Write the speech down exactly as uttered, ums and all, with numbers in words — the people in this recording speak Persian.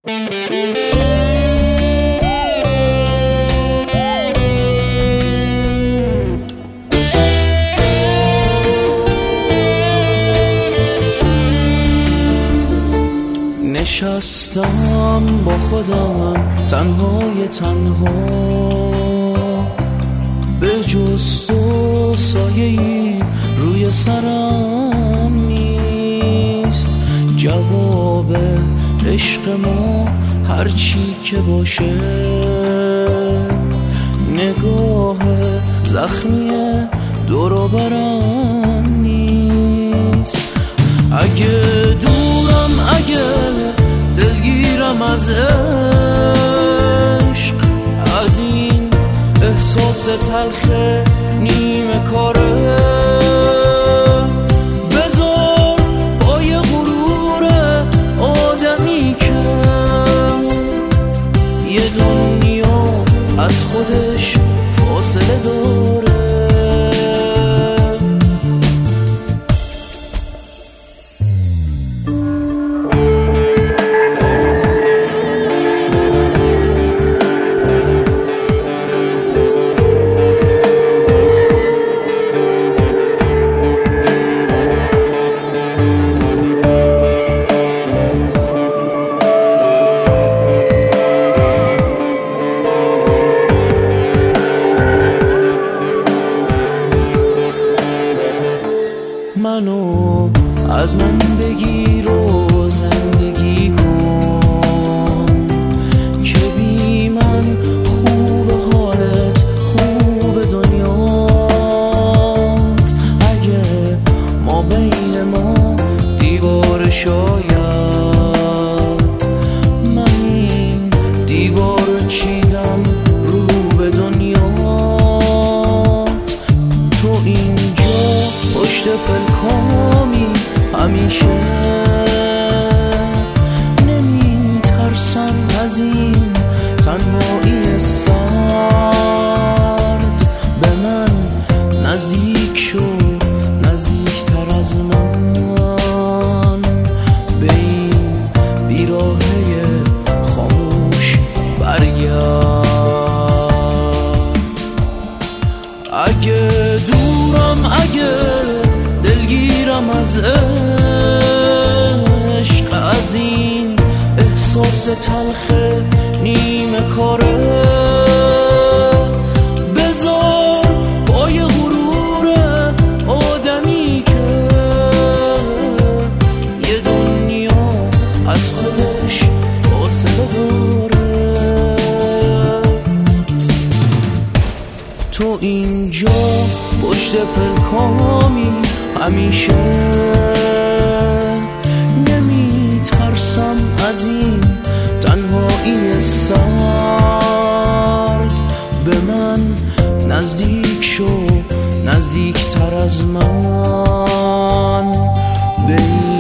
نشستم با خودم تنهای تنها، به جز تو سایه‌ای روی سرم نیست. جواب عشق ما هرچی که باشه، نگاه زخمی دور و برم نیست. اگه دورم، اگه دلگیرم از عشق، از این احساس تلخ نیمه کاره، بذار پای غرور آدمی که یه دنیا از خودش فاصله داره. منو از من بگیر و زندگی کن، که بی من خوب حالت، خوب دنیات. اگه ما بین ما دیوار شاید، من این دیوار چیدم رو به دنیات. تو اینجا پشت پلکامی همیشه، نمی ترسم از این تنهایی سرد. به من نزدیک شو، نزدیک تر از من، به این بیراهه خاموش برگرد. اگه دورم، اگه دلگیرم از عشق، از این احساس تلخ نیمه کاره، بذار پای غرور آدمی که یه دنیا از خودش فاصله داره. تو اینجا پشت پلکامی همیشه، نمی ترسم از این تنهایی سرد. به من نزدیک شو، نزدیک تر از من، به این